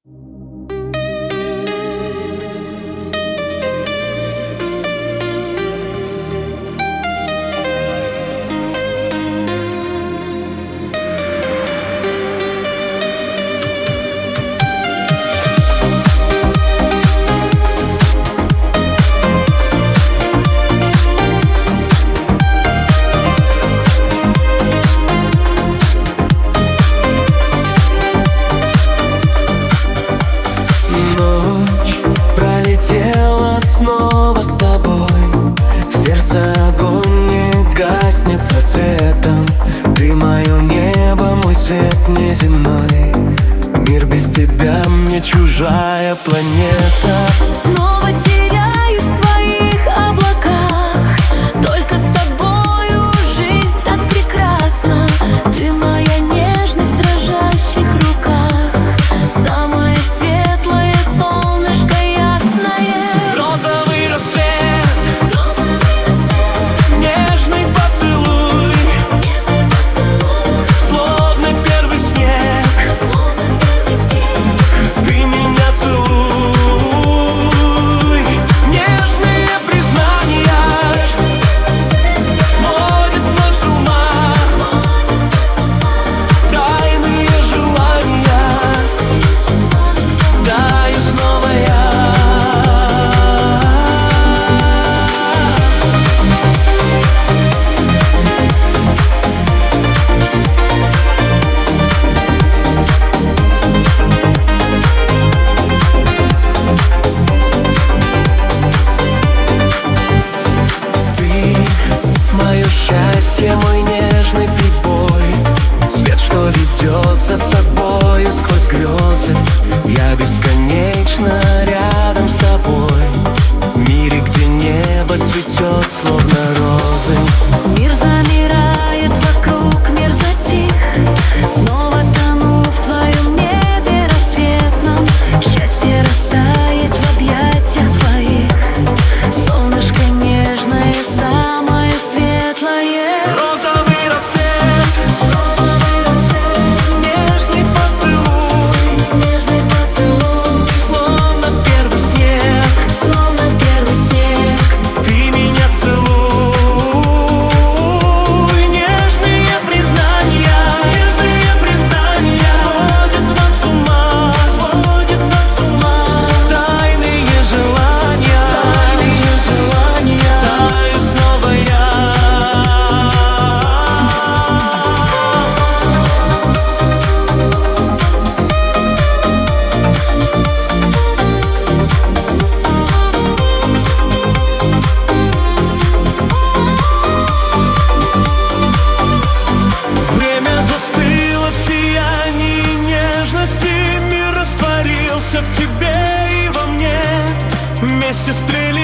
Снова с тобой, в сердце огонь не гаснет с рассветом. Ты мое небо, мой свет неземной. Мир без тебя мне чужая планета. Снова теряюсь в твоих облаках. Только с тобою жизнь так прекрасна. Ты моя нежность в дрожащих руках. Самое светлое солнышко ясное. Розовый рассвет, нежный поцелуй, словно первый снег. Ты меня целуй. Нежные признания сводят вновь с ума. Тайные желания даю снова я. Мое счастье, мой нежный прибой, свет, что ведет за собою сквозь грезы. Я бесконечно рядом с тобой, в мире, где небо цветет, словно розы. Мир замирает вокруг, мир затих. Снова тону в твоем небе рассветном. Счастье растает в объятиях твоих. Солнышко нежное, самое светлое. Розовый рассвет, нежный поцелуй, Нежный поцелуй, словно первый снег. словно первый снег. Ты меня целуй. Нежные признания сводят нас с ума, Тайные желания таю снова я. Время застыло в сиянии нежности. Мир растворился в тебе и во мне. Вместе сплелись